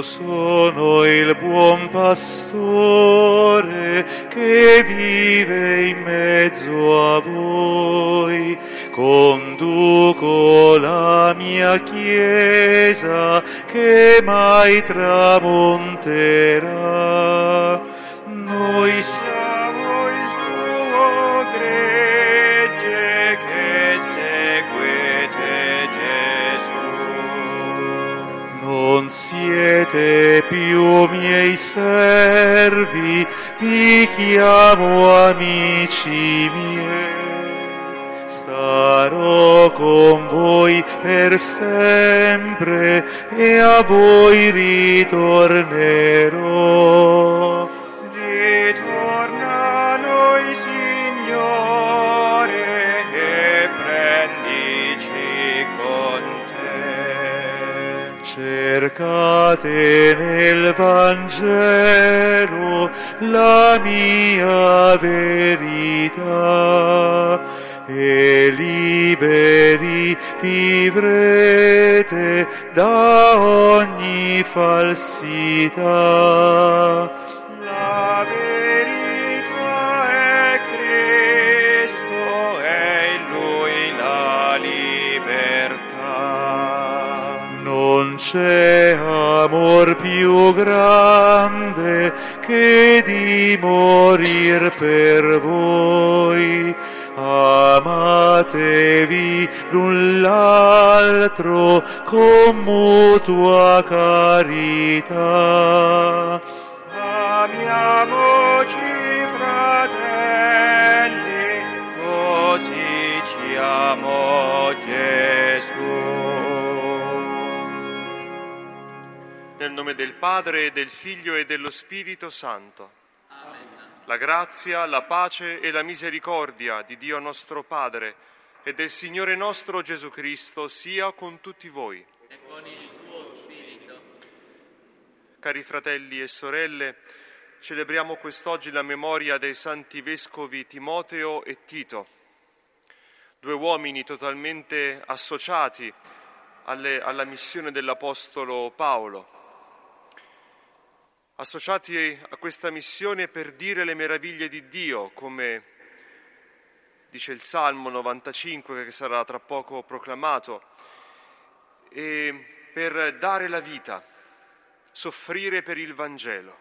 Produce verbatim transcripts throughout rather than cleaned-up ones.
Io sono il buon pastore che vive in mezzo a voi. Conduco la mia Chiesa che mai tramonterà. Noi siamo il tuo gregge che seguite Gesù. Non siete più miei servi, vi chiamo amici miei. Starò con voi per sempre e a voi ritornerò. Ritorna a noi, Signore, e prendici con te. Cercate nel Vangelo la mia verità, e liberi vivrete da ogni falsità. La verità è Cristo, è in Lui la libertà. Non c'è amor più grande che di morir per voi. Amatevi l'un l'altro con mutua carità. Amiamoci, fratelli, così ci amò Gesù. Nel nome del Padre, e del Figlio e dello Spirito Santo. La grazia, la pace e la misericordia di Dio nostro Padre e del Signore nostro Gesù Cristo sia con tutti voi. E con il tuo spirito. Cari fratelli e sorelle, celebriamo quest'oggi la memoria dei santi vescovi Timoteo e Tito, due uomini totalmente associati alle, alla missione dell'Apostolo Paolo. Associati a questa missione per dire le meraviglie di Dio, come dice il Salmo novantacinque, che sarà tra poco proclamato, e per dare la vita, soffrire per il Vangelo.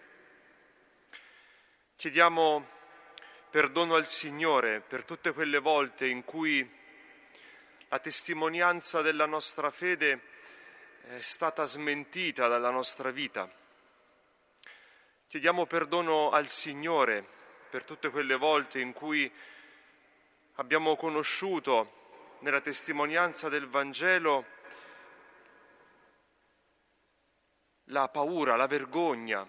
Chiediamo perdono al Signore per tutte quelle volte in cui la testimonianza della nostra fede è stata smentita dalla nostra vita. Chiediamo perdono al Signore per tutte quelle volte in cui abbiamo conosciuto nella testimonianza del Vangelo la paura, la vergogna,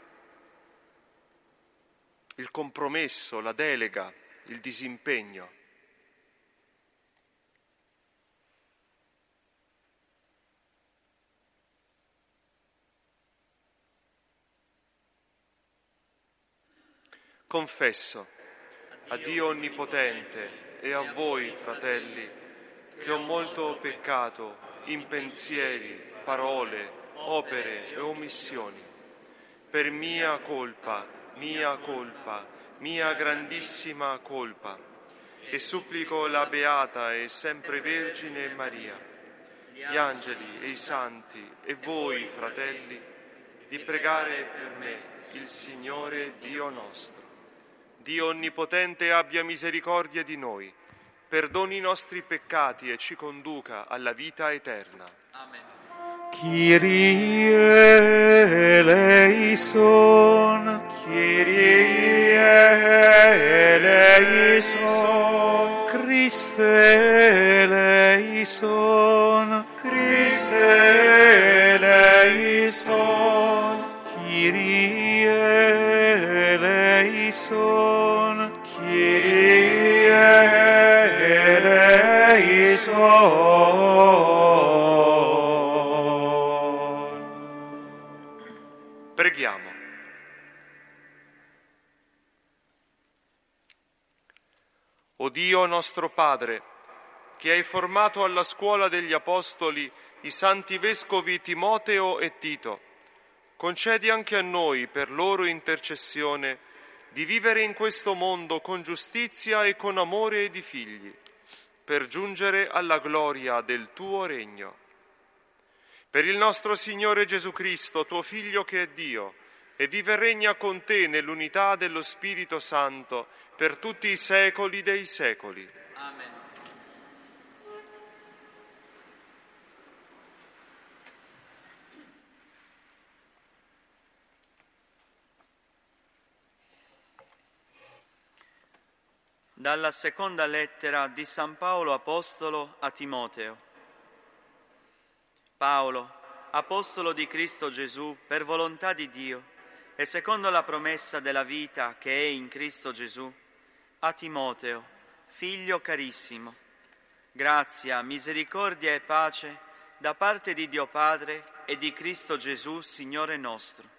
il compromesso, la delega, il disimpegno. Confesso a Dio Onnipotente e a voi, fratelli, che ho molto peccato in pensieri, parole, opere e omissioni. Per mia colpa, mia colpa, mia grandissima colpa, e supplico la Beata e sempre Vergine Maria, gli angeli e i santi e voi, fratelli, di pregare per me il Signore Dio nostro. Dio Onnipotente abbia misericordia di noi, perdoni i nostri peccati e ci conduca alla vita eterna. Amen. Kyrie eleison, Kyrie eleison, Christe eleison, Christe eleison, Kyrie eleison, Kyrie eleison. Preghiamo. O Dio nostro Padre, che hai formato alla scuola degli Apostoli i santi vescovi Timoteo e Tito, concedi anche a noi, per loro intercessione, di vivere in questo mondo con giustizia e con amore di figli, per giungere alla gloria del tuo regno. Per il nostro Signore Gesù Cristo, tuo Figlio che è Dio, e vive e regna con te nell'unità dello Spirito Santo, per tutti i secoli dei secoli. Amen. Dalla seconda lettera di San Paolo Apostolo a Timoteo. Paolo, apostolo di Cristo Gesù, per volontà di Dio, e secondo la promessa della vita che è in Cristo Gesù, a Timoteo, figlio carissimo, grazia, misericordia e pace da parte di Dio Padre e di Cristo Gesù, Signore nostro.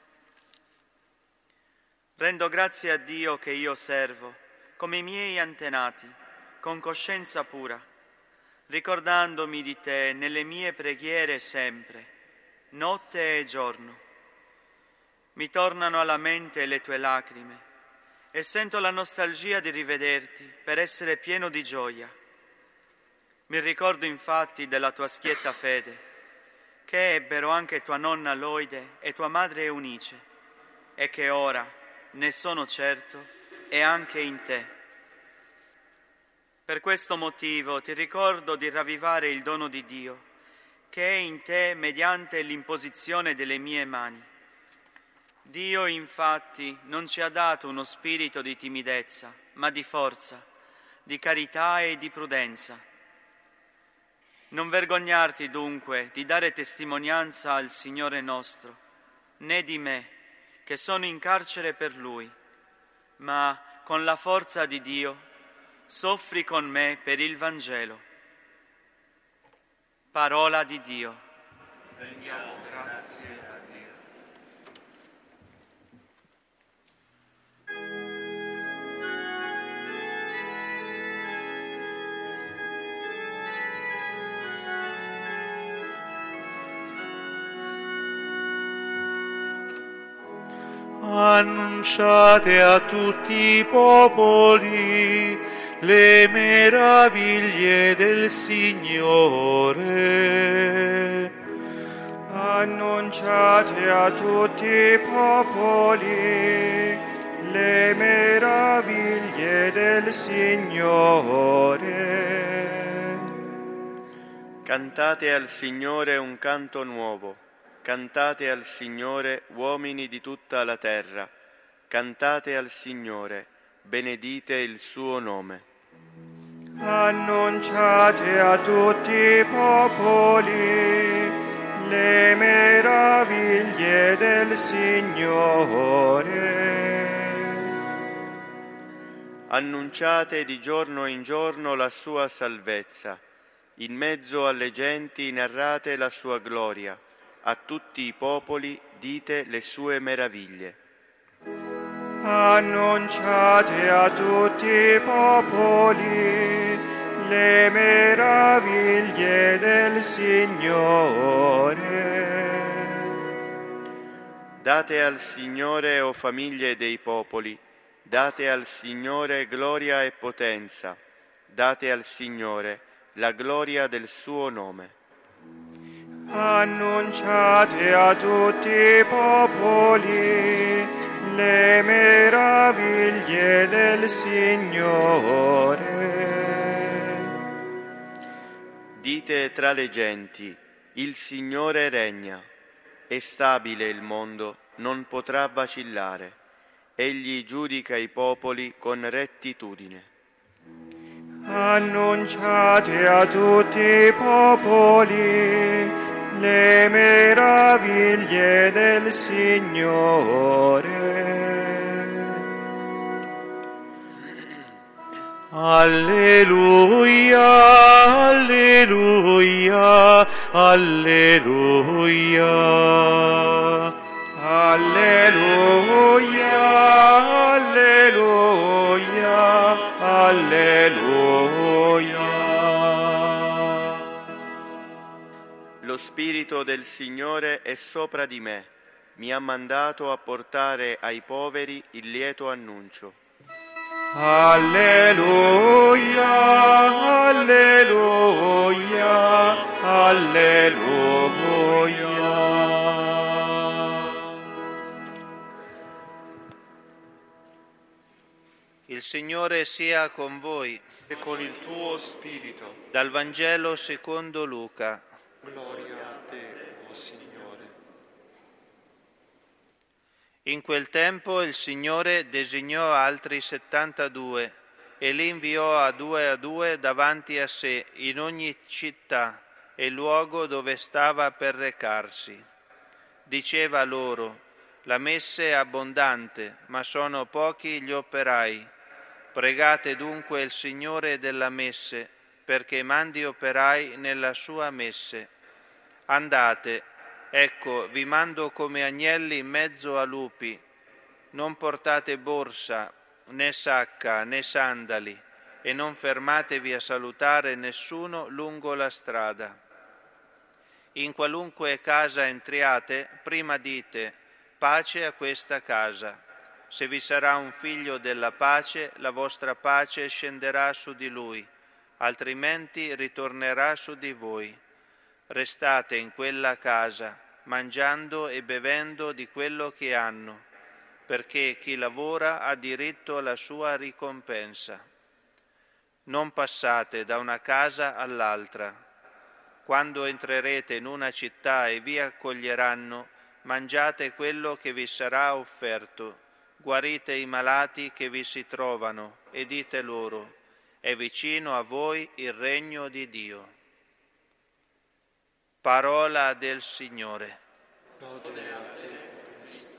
Rendo grazie a Dio che io servo, come i miei antenati, con coscienza pura, ricordandomi di te nelle mie preghiere sempre, notte e giorno. Mi tornano alla mente le tue lacrime e sento la nostalgia di rivederti per essere pieno di gioia. Mi ricordo infatti della tua schietta fede, che ebbero anche tua nonna Loide e tua madre Eunice, e che ora, ne sono certo, è anche in te. Per questo motivo ti ricordo di ravvivare il dono di Dio, che è in te mediante l'imposizione delle mie mani. Dio infatti non ci ha dato uno spirito di timidezza, ma di forza, di carità e di prudenza. Non vergognarti dunque di dare testimonianza al Signore nostro, né di me, che sono in carcere per Lui, ma con la forza di Dio soffri con me per il Vangelo. Parola di Dio. Rendiamo grazie a Dio. Annunciate a tutti i popoli le meraviglie del Signore. Annunciate a tutti i popoli le meraviglie del Signore. Cantate al Signore un canto nuovo. Cantate al Signore, uomini di tutta la terra. Cantate al Signore, benedite il suo nome. Annunciate a tutti i popoli le meraviglie del Signore. Annunciate di giorno in giorno la sua salvezza. In mezzo alle genti narrate la sua gloria. A tutti i popoli dite le sue meraviglie. Annunciate a tutti i popoli le meraviglie del Signore. Date al Signore, o famiglie dei popoli, date al Signore gloria e potenza, date al Signore la gloria del suo nome. Annunciate a tutti i popoli le meraviglie del Signore. Dite tra le genti, il Signore regna, è stabile il mondo, non potrà vacillare. Egli giudica i popoli con rettitudine. Annunciate a tutti i popoli le meraviglie del Signore. Alleluia, alleluia, alleluia. Alleluia, alleluia, alleluia. Lo Spirito del Signore è sopra di me, mi ha mandato a portare ai poveri il lieto annuncio. Alleluia, alleluia, alleluia. Il Signore sia con voi. E con il tuo spirito. Dal Vangelo secondo Luca. Gloria a te, o Signore. In quel tempo il Signore designò altri settantadue e li inviò a due a due davanti a sé in ogni città e luogo dove stava per recarsi. Diceva loro: la messe è abbondante, ma sono pochi gli operai. Pregate dunque il Signore della messe, perché mandi operai nella sua messe. Andate, ecco, vi mando come agnelli in mezzo a lupi. Non portate borsa, né sacca, né sandali, e non fermatevi a salutare nessuno lungo la strada. In qualunque casa entriate, prima dite: pace a questa casa. Se vi sarà un figlio della pace, la vostra pace scenderà su di lui, altrimenti ritornerà su di voi. Restate in quella casa, mangiando e bevendo di quello che hanno, perché chi lavora ha diritto alla sua ricompensa. Non passate da una casa all'altra. Quando entrerete in una città e vi accoglieranno, mangiate quello che vi sarà offerto. Guarite i malati che vi si trovano e dite loro: è vicino a voi il regno di Dio. Parola del Signore. Lode a te, Cristo.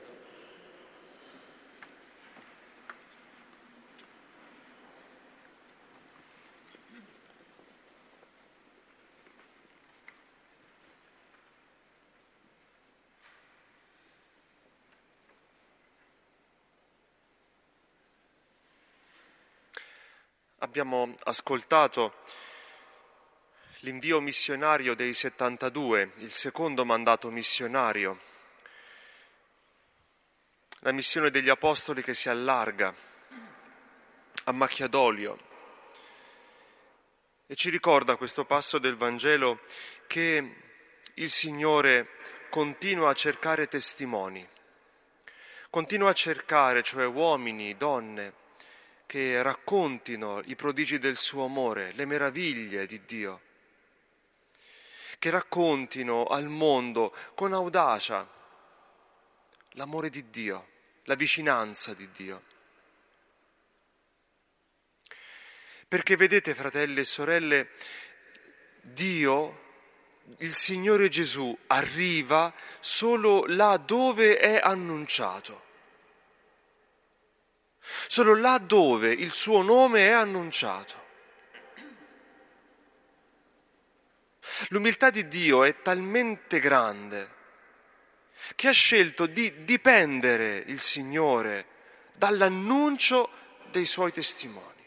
Abbiamo ascoltato l'invio missionario dei settantadue, il secondo mandato missionario, la missione degli apostoli che si allarga a macchiadolio. E ci ricorda questo passo del Vangelo che il Signore continua a cercare testimoni, continua a cercare, cioè uomini, donne, che raccontino i prodigi del suo amore, le meraviglie di Dio, che raccontino al mondo con audacia l'amore di Dio, la vicinanza di Dio. Perché vedete, fratelli e sorelle, Dio, il Signore Gesù, arriva solo là dove è annunciato. Solo là dove il suo nome è annunciato. L'umiltà di Dio è talmente grande che ha scelto di dipendere il Signore dall'annuncio dei suoi testimoni.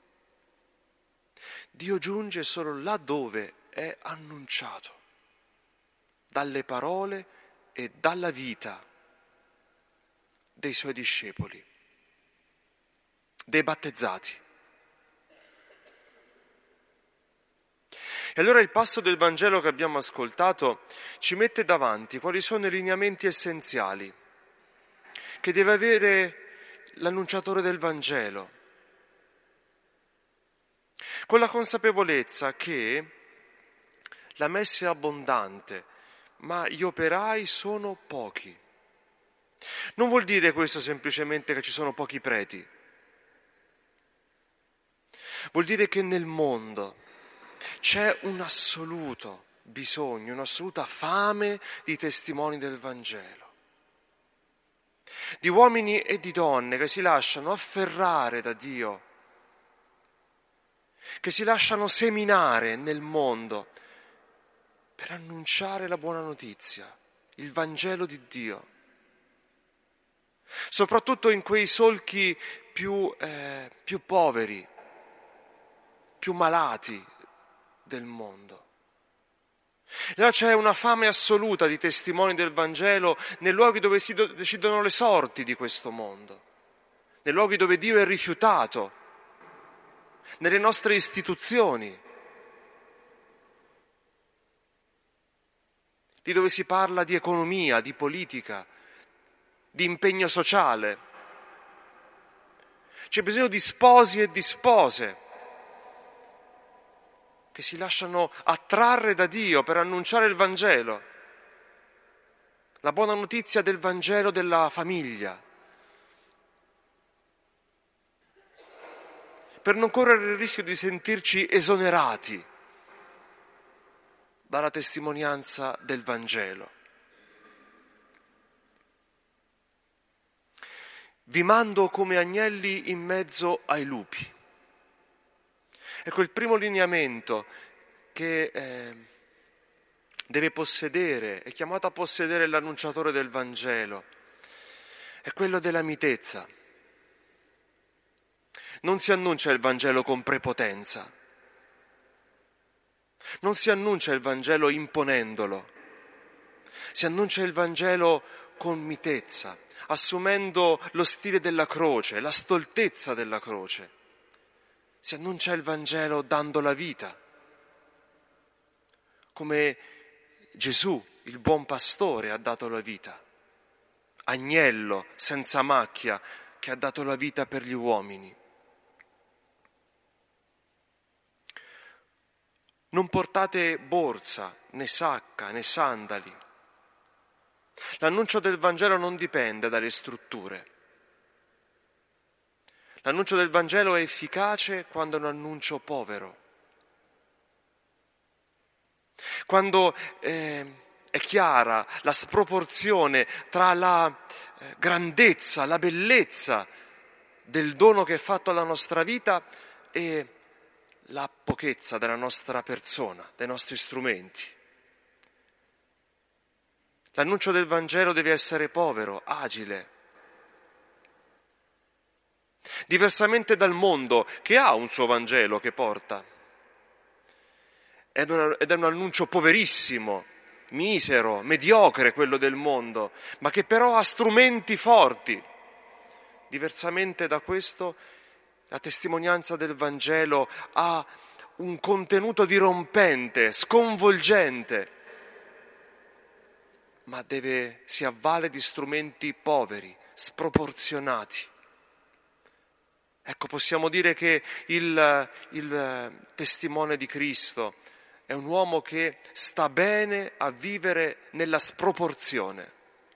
Dio giunge solo là dove è annunciato, dalle parole e dalla vita dei suoi discepoli, dei battezzati. E allora il passo del Vangelo che abbiamo ascoltato ci mette davanti quali sono i lineamenti essenziali che deve avere l'annunciatore del Vangelo, con la consapevolezza che la messe è abbondante, ma gli operai sono pochi. Non vuol dire questo semplicemente che ci sono pochi preti. Vuol dire che nel mondo c'è un assoluto bisogno, un'assoluta fame di testimoni del Vangelo, di uomini e di donne che si lasciano afferrare da Dio, che si lasciano seminare nel mondo per annunciare la buona notizia, il Vangelo di Dio, soprattutto in quei solchi più, eh, più poveri, più malati del mondo. Là c'è una fame assoluta di testimoni del Vangelo nei luoghi dove si decidono le sorti di questo mondo, nei luoghi dove Dio è rifiutato, nelle nostre istituzioni, lì dove si parla di economia, di politica, di impegno sociale. C'è bisogno di sposi e di spose che si lasciano attrarre da Dio per annunciare il Vangelo, la buona notizia del Vangelo della famiglia, per non correre il rischio di sentirci esonerati dalla testimonianza del Vangelo. Vi mando come agnelli in mezzo ai lupi. Ecco, il primo lineamento che eh, deve possedere, è chiamato a possedere l'annunciatore del Vangelo, è quello della mitezza. Non si annuncia il Vangelo con prepotenza, non si annuncia il Vangelo imponendolo, si annuncia il Vangelo con mitezza, assumendo lo stile della croce, la stoltezza della croce. Si annuncia il Vangelo dando la vita, come Gesù, il buon pastore, ha dato la vita, agnello senza macchia che ha dato la vita per gli uomini. Non portate borsa, né sacca, né sandali. L'annuncio del Vangelo non dipende dalle strutture. L'annuncio del Vangelo è efficace quando è un annuncio povero, quando eh, è chiara la sproporzione tra la eh, grandezza, la bellezza del dono che è fatto alla nostra vita e la pochezza della nostra persona, dei nostri strumenti. L'annuncio del Vangelo deve essere povero, agile, diversamente dal mondo che ha un suo Vangelo che porta. Ed è un annuncio poverissimo, misero, mediocre quello del mondo, ma che però ha strumenti forti. Diversamente da questo, la testimonianza del Vangelo ha un contenuto dirompente, sconvolgente, ma deve, si avvale di strumenti poveri, sproporzionati. Ecco, possiamo dire che il, il testimone di Cristo è un uomo che sta bene a vivere nella sproporzione.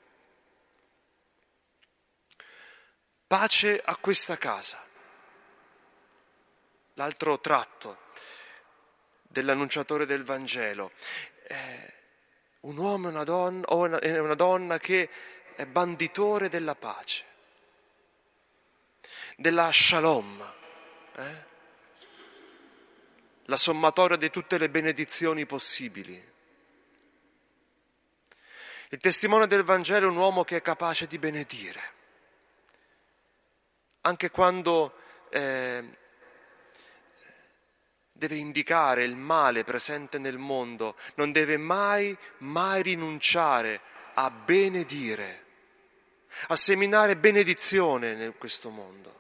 Pace a questa casa. L'altro tratto dell'annunciatore del Vangelo. È un uomo e una donna, o una, una donna che è banditore della pace, della shalom, eh? la sommatoria di tutte le benedizioni possibili. Il testimone del Vangelo è un uomo che è capace di benedire, anche quando eh, deve indicare il male presente nel mondo, non deve mai, mai rinunciare a benedire, a seminare benedizione in questo mondo.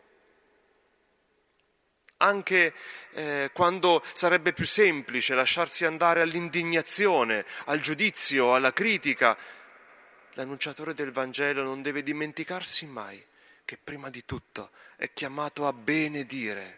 Anche eh, quando sarebbe più semplice lasciarsi andare all'indignazione, al giudizio, alla critica, l'annunciatore del Vangelo non deve dimenticarsi mai che prima di tutto è chiamato a benedire.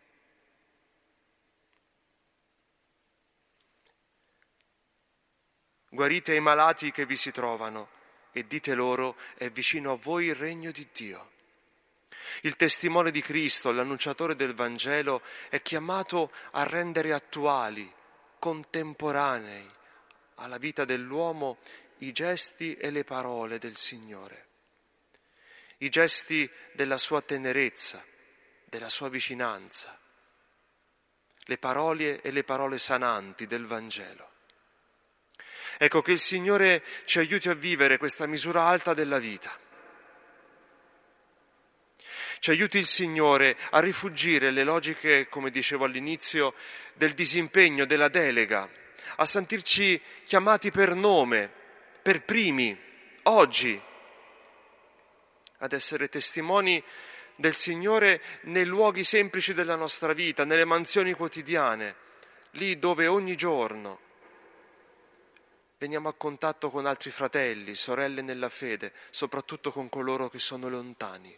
Guarite i malati che vi si trovano e dite loro: è vicino a voi il regno di Dio. Il testimone di Cristo, l'annunciatore del Vangelo, è chiamato a rendere attuali, contemporanei alla vita dell'uomo i gesti e le parole del Signore, i gesti della sua tenerezza, della sua vicinanza, le parole e le parole sananti del Vangelo. Ecco, che il Signore ci aiuti a vivere questa misura alta della vita. Ci aiuti il Signore a rifuggire le logiche, come dicevo all'inizio, del disimpegno, della delega, a sentirci chiamati per nome, per primi, oggi, ad essere testimoni del Signore nei luoghi semplici della nostra vita, nelle mansioni quotidiane, lì dove ogni giorno veniamo a contatto con altri fratelli, sorelle nella fede, soprattutto con coloro che sono lontani.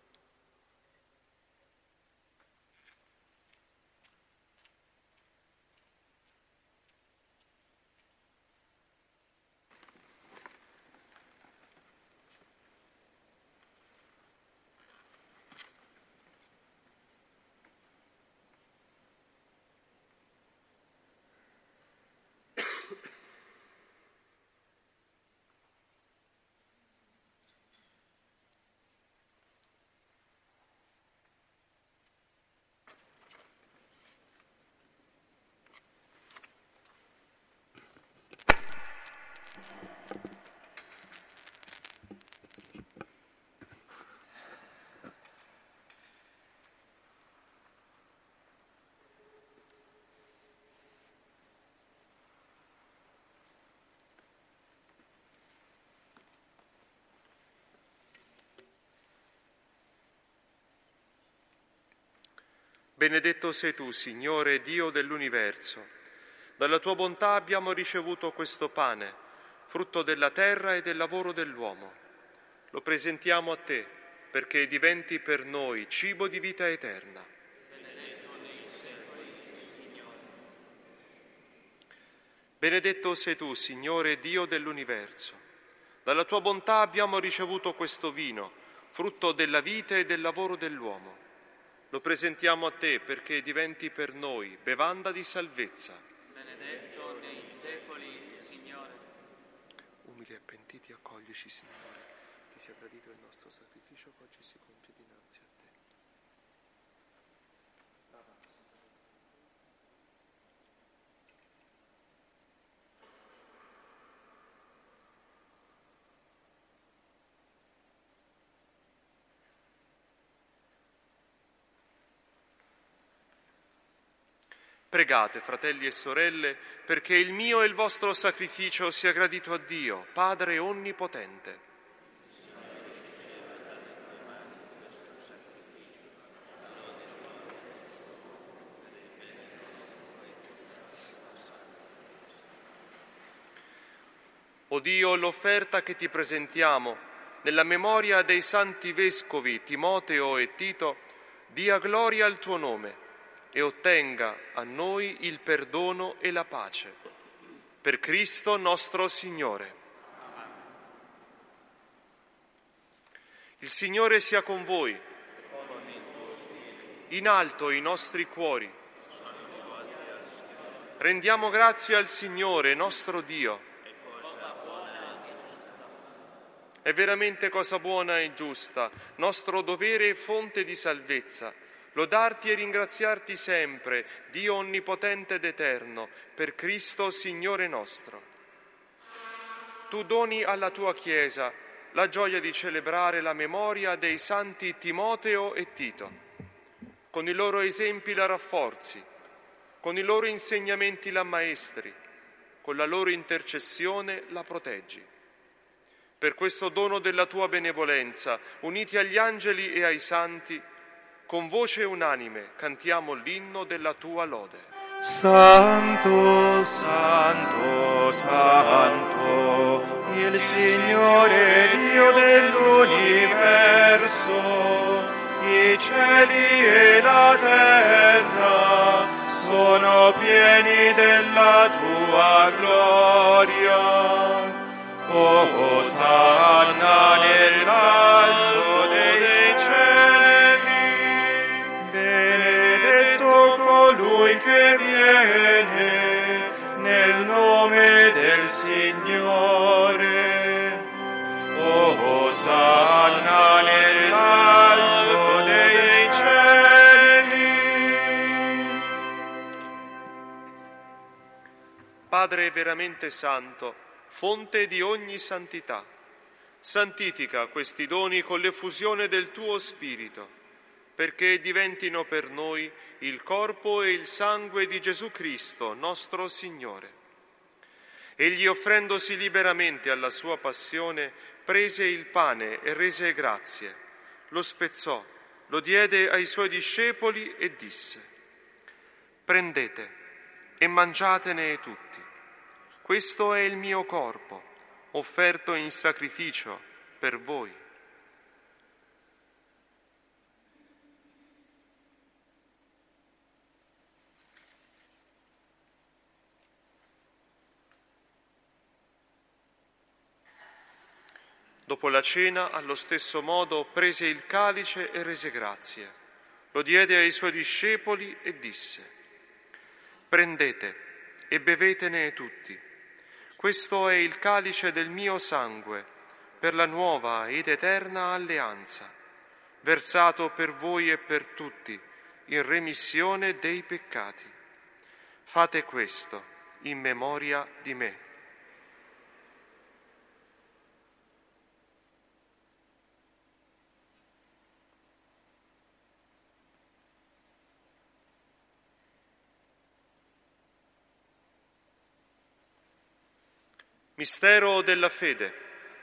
Benedetto sei tu, Signore, Dio dell'universo. Dalla tua bontà abbiamo ricevuto questo pane, frutto della terra e del lavoro dell'uomo. Lo presentiamo a te, perché diventi per noi cibo di vita eterna. Benedetto nei secoli, Signore. Benedetto sei tu, Signore, Dio dell'universo. Dalla tua bontà abbiamo ricevuto questo vino, frutto della vita e del lavoro dell'uomo. Lo presentiamo a te perché diventi per noi bevanda di salvezza. Benedetto nei secoli, Signore. Umili e pentiti, accoglici, Signore. Ti sia gradito il nostro sacrificio che oggi si compie dinanzi a te. Pregate, fratelli e sorelle, perché il mio e il vostro sacrificio sia gradito a Dio, Padre Onnipotente. O Dio, l'offerta che ti presentiamo, nella memoria dei santi vescovi Timoteo e Tito, dia gloria al tuo nome e ottenga a noi il perdono e la pace. Per Cristo nostro Signore. Il Signore sia con voi. In alto i nostri cuori. Rendiamo grazie al Signore nostro Dio. È veramente cosa buona e giusta, nostro dovere e fonte di salvezza, lodarti e ringraziarti sempre, Dio onnipotente ed eterno, per Cristo Signore nostro. Tu doni alla tua Chiesa la gioia di celebrare la memoria dei santi Timoteo e Tito. Con i loro esempi la rafforzi, con i loro insegnamenti la ammaestri, con la loro intercessione la proteggi. Per questo dono della tua benevolenza, uniti agli angeli e ai santi, con voce unanime cantiamo l'inno della tua lode. Santo, Santo, Santo, il Signore Dio dell'universo, i cieli e la terra sono pieni della tua gloria. Osanna nell'alto dei cieli, benedetto colui che viene nel nome del Signore. Osanna nell'alto dei cieli. Padre veramente santo, fonte di ogni santità, santifica questi doni con l'effusione del tuo Spirito, perché diventino per noi il corpo e il sangue di Gesù Cristo, nostro Signore. Egli, offrendosi liberamente alla sua passione, prese il pane e rese grazie, lo spezzò, lo diede ai suoi discepoli e disse: «Prendete e mangiatene tutti. Questo è il mio corpo, offerto in sacrificio per voi». Dopo la cena, allo stesso modo, prese il calice e rese grazie. Lo diede ai suoi discepoli e disse: «Prendete e bevetene tutti. Questo è il calice del mio sangue, per la nuova ed eterna alleanza, versato per voi e per tutti, in remissione dei peccati. Fate questo in memoria di me». Mistero della fede.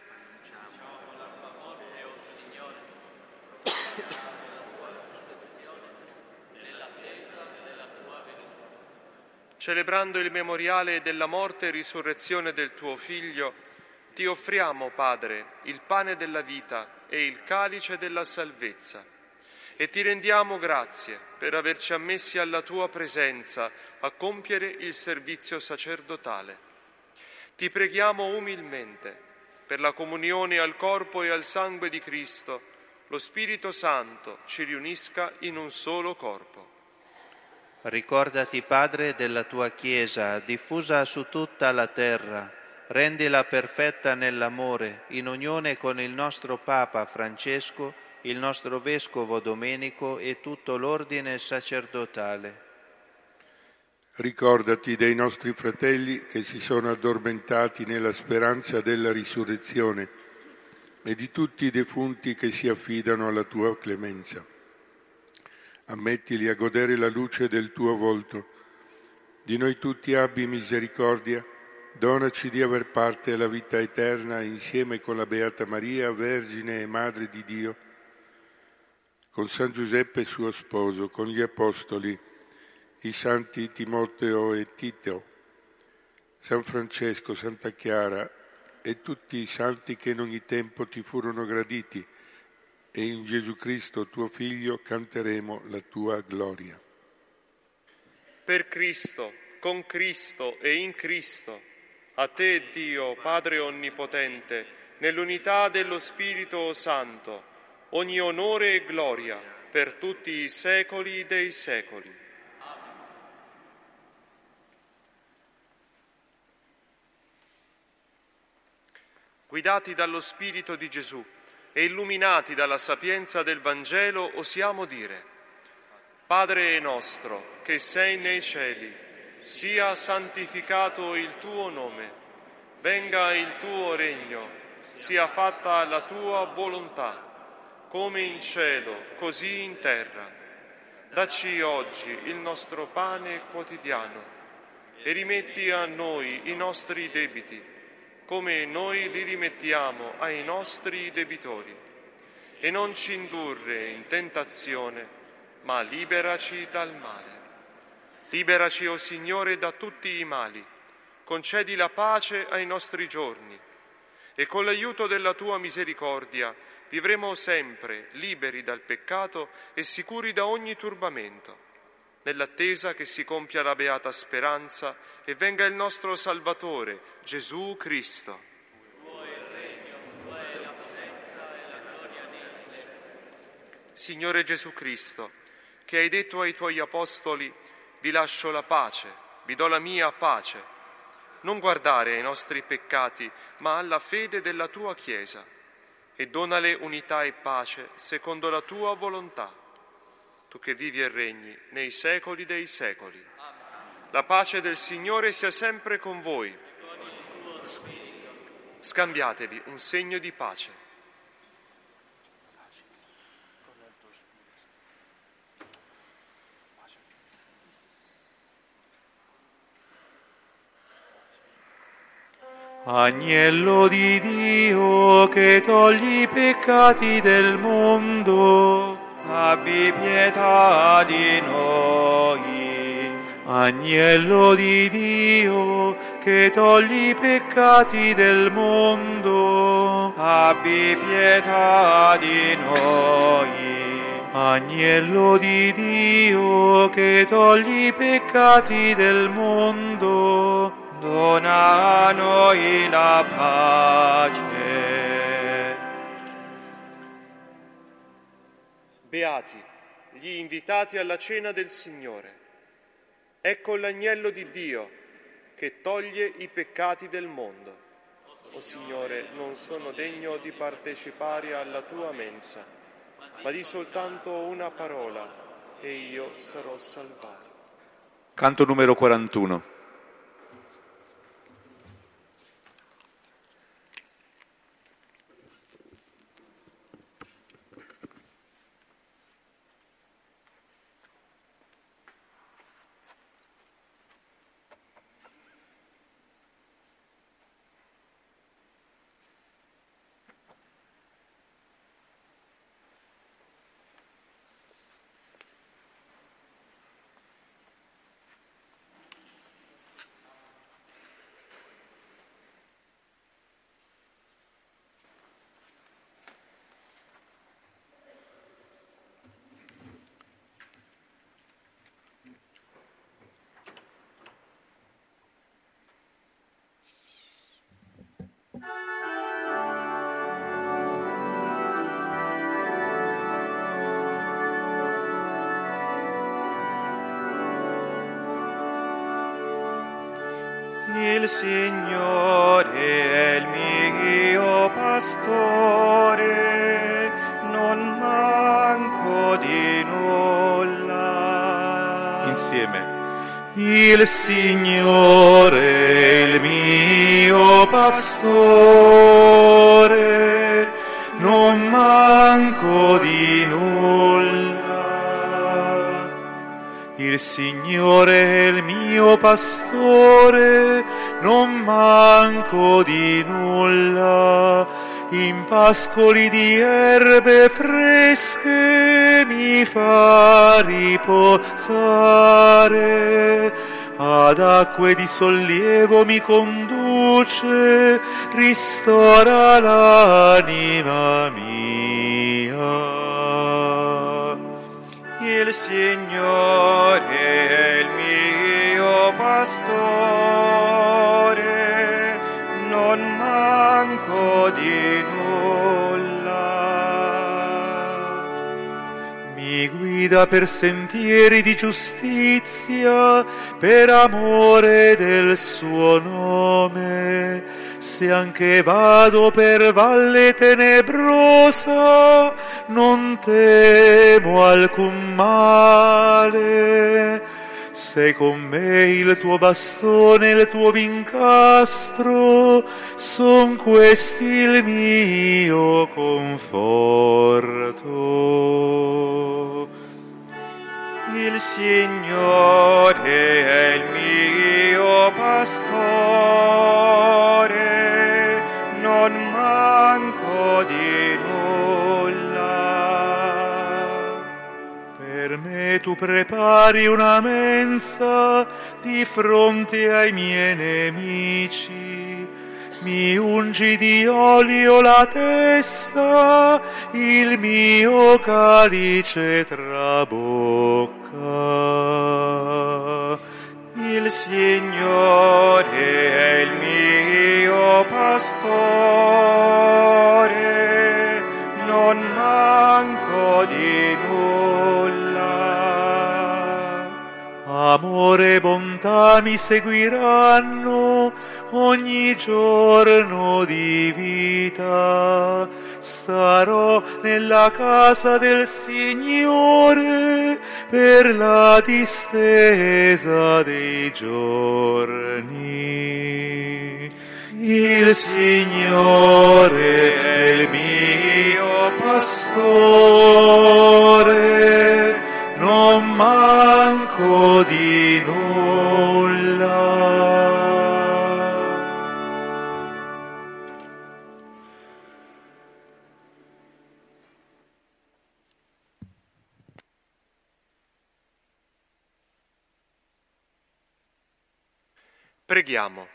Celebrando il memoriale della morte e risurrezione del tuo Figlio, ti offriamo, Padre, il pane della vita e il calice della salvezza, e ti rendiamo grazie per averci ammessi alla tua presenza a compiere il servizio sacerdotale. Ti preghiamo umilmente, per la comunione al corpo e al sangue di Cristo, lo Spirito Santo ci riunisca in un solo corpo. Ricordati, Padre, della tua Chiesa, diffusa su tutta la terra. Rendila perfetta nell'amore, in unione con il nostro Papa Francesco, il nostro Vescovo Domenico e tutto l'ordine sacerdotale. Ricordati dei nostri fratelli che si sono addormentati nella speranza della risurrezione e di tutti i defunti che si affidano alla tua clemenza. Ammettili a godere la luce del tuo volto. Di noi tutti abbi misericordia, donaci di aver parte alla vita eterna insieme con la Beata Maria, Vergine e Madre di Dio, con San Giuseppe suo sposo, con gli Apostoli, i santi Timoteo e Tito, San Francesco, Santa Chiara e tutti i santi che in ogni tempo ti furono graditi, e in Gesù Cristo tuo Figlio canteremo la tua gloria. Per Cristo, con Cristo e in Cristo, a te Dio, Padre Onnipotente, nell'unità dello Spirito Santo, ogni onore e gloria per tutti i secoli dei secoli. Guidati dallo Spirito di Gesù e illuminati dalla sapienza del Vangelo, osiamo dire: Padre nostro, che sei nei cieli, sia santificato il tuo nome, venga il tuo regno, sia fatta la tua volontà, come in cielo, così in terra. Dacci oggi il nostro pane quotidiano e rimetti a noi i nostri debiti, come noi li rimettiamo ai nostri debitori. E non ci indurre in tentazione, ma liberaci dal male. Liberaci, o Signore, da tutti i mali. Concedi la pace ai nostri giorni. E con l'aiuto della tua misericordia vivremo sempre liberi dal peccato e sicuri da ogni turbamento, nell'attesa che si compia la beata speranza e venga il nostro Salvatore, Gesù Cristo. Signore Gesù Cristo, che hai detto ai tuoi apostoli: vi lascio la pace, vi do la mia pace, non guardare ai nostri peccati, ma alla fede della tua Chiesa, e donale unità e pace secondo la tua volontà. Tu che vivi e regni nei secoli dei secoli. La pace del Signore sia sempre con voi. Scambiatevi un segno di pace. Agnello di Dio che togli i peccati del mondo, abbi pietà di noi. Agnello di Dio che togli i peccati del mondo, abbi pietà di noi. Agnello di Dio che togli i peccati del mondo, dona a noi la pace. Beati gli invitati alla cena del Signore. Ecco l'agnello di Dio che toglie i peccati del mondo. O Signore, non sono degno di partecipare alla tua mensa, ma di soltanto una parola e io sarò salvato. Canto numero quarantuno. Il Signore è il mio pastore, non manco di nulla. Insieme. Il Signore è il mio pastore, non manco di nulla. Il Signore è il mio pastore, non manco di nulla. In pascoli di erbe fresche mi fa riposare, ad acque di sollievo mi conduce, ristora l'anima mia. Il Signore è il mio pastore, non manco di nulla. Mi guida per sentieri di giustizia, per amore del suo nome. Se anche vado per valle tenebrosa, non temo alcun male. Sei con me il tuo bastone e il tuo vincastro, son questi il mio conforto. Il Signore è il mio pastore, non manco di nulla. Per me tu prepari una mensa di fronte ai miei nemici. Mi ungi di olio la testa, il mio calice trabocca. Il Signore è il mio pastore, non manco di nulla. Amore e bontà mi seguiranno ogni giorno di vita. Starò nella casa del Signore per la distesa dei giorni. Il Signore è il mio pastore, non manco di nulla. Preghiamo.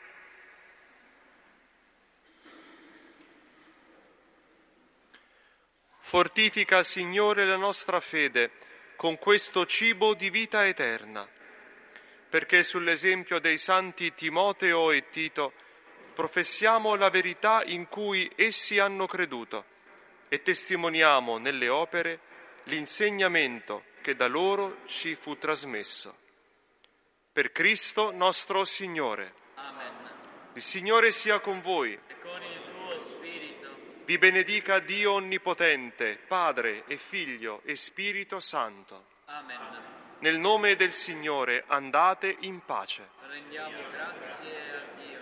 Fortifica, Signore, la nostra fede con questo cibo di vita eterna, perché sull'esempio dei santi Timoteo e Tito professiamo la verità in cui essi hanno creduto e testimoniamo nelle opere l'insegnamento che da loro ci fu trasmesso. Per Cristo nostro Signore. Amen. Il Signore sia con voi. E con il tuo spirito. Vi benedica Dio Onnipotente, Padre e Figlio e Spirito Santo. Amen. Nel nome del Signore andate in pace. Rendiamo grazie a Dio.